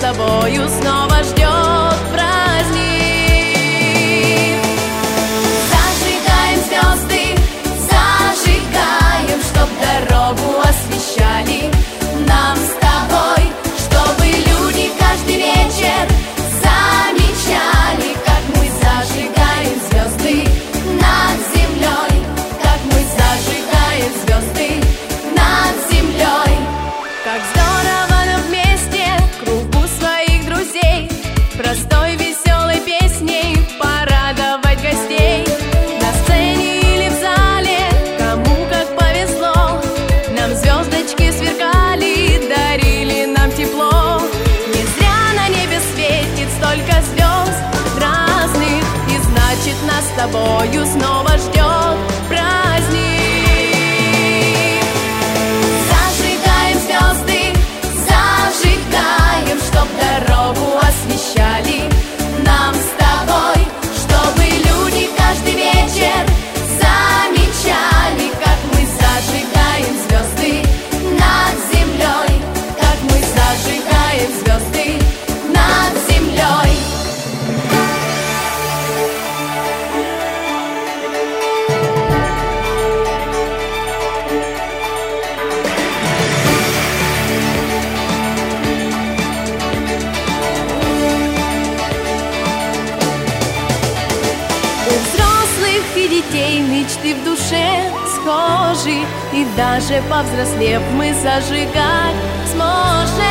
тобою снова ждет праздник. Зажигаем звезды, зажигаем, чтоб дорогу освещали нам с тобой, чтобы люди каждый вечер замечали, как мы зажигаем звезды над землей, как мы зажигаем звезды над землей. Как здорово нам вместе в кругу своих друзей простой веселой песней порадовать гостей. На сцене или в зале, кому как повезло, нам звездочки сверкали, дарили нам тепло. Не зря на небе светит столько звезд разных, и значит нас с тобою снова ждет праздник. Зажигаем звезды, зажигаем, чтоб дорогу освещали нам с тобой, чтобы люди каждый вечер замечали, как мы зажигаем звезды над землей, как мы зажигаем звезды над землей. У взрослых и детей мечты в душе схожи, и даже повзрослев мы зажигать сможем.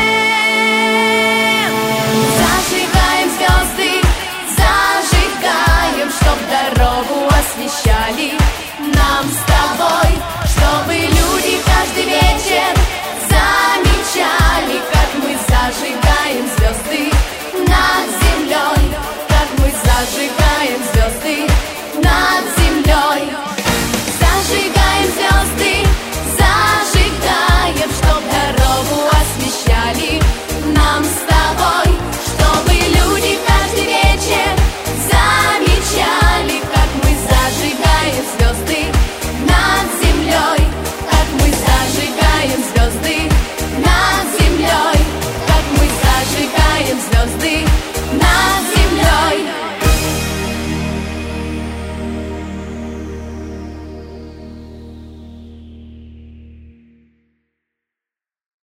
Зажигаем звезды, зажигаем, чтоб дорогу освещали нам с тобой, чтобы люди каждый вечер замечали, как мы зажигаем звезды над землей, как мы зажигаем звезды над землей.